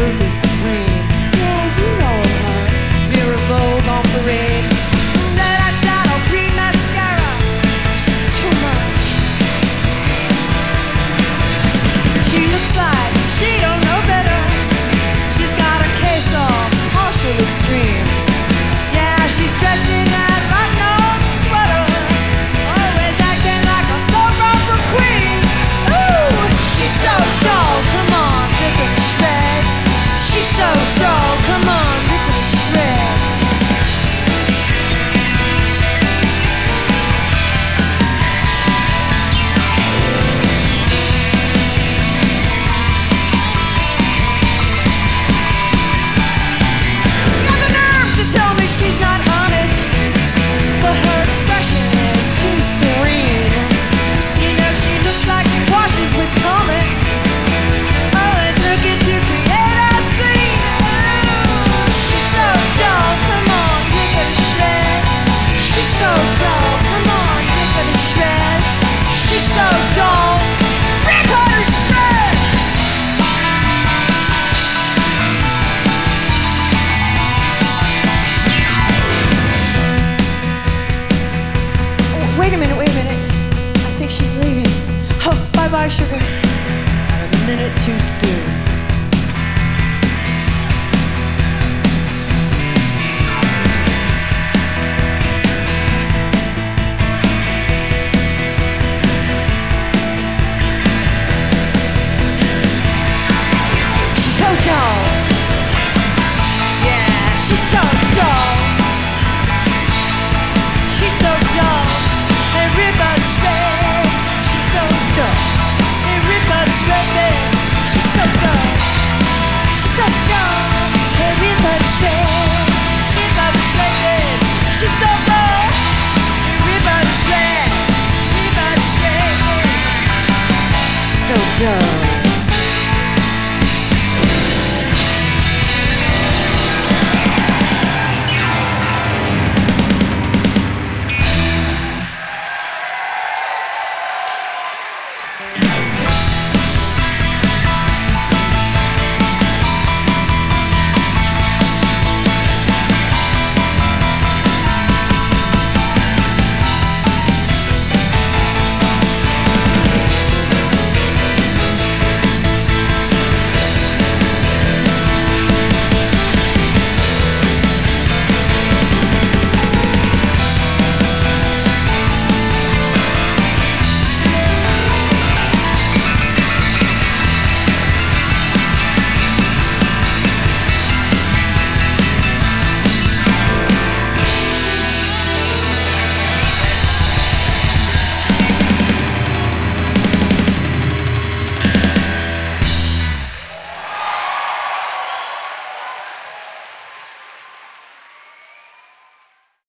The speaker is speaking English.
ruthless supreme. Yeah, you know her. Fear of Vogue on parade. Let our shadow green mascara. She's too much. She looks like she don't know better. She's got a case of partial extreme. Yeah, she's dressed in that rotten sweater. Always acting like a soap opera queen. Ooh, she's so dull. Come on, rip her to shreds. She's so dull. Come on, rip her to shreds. She got the nerve to tell me she's not on it, but her expression is too serene. You know she looks like she washes with Comet, always looking to create a scene. Oh, she's so dull, come on, rip her to shreds. She's so dull, come on, rip her to shreds. She's so dull, rip her to shreds. Wait a minute. I think she's leaving. Oh, bye-bye, sugar. Not a minute too soon. She's so dull. Yeah, she's so dull. She's so dull. Everybody shreds. She's so dull. Everybody shreds. She's so dull. She's so dull. Everybody shreds. Everybody shreds. She's so dull. Everybody shreds. Everybody shreds. So dull.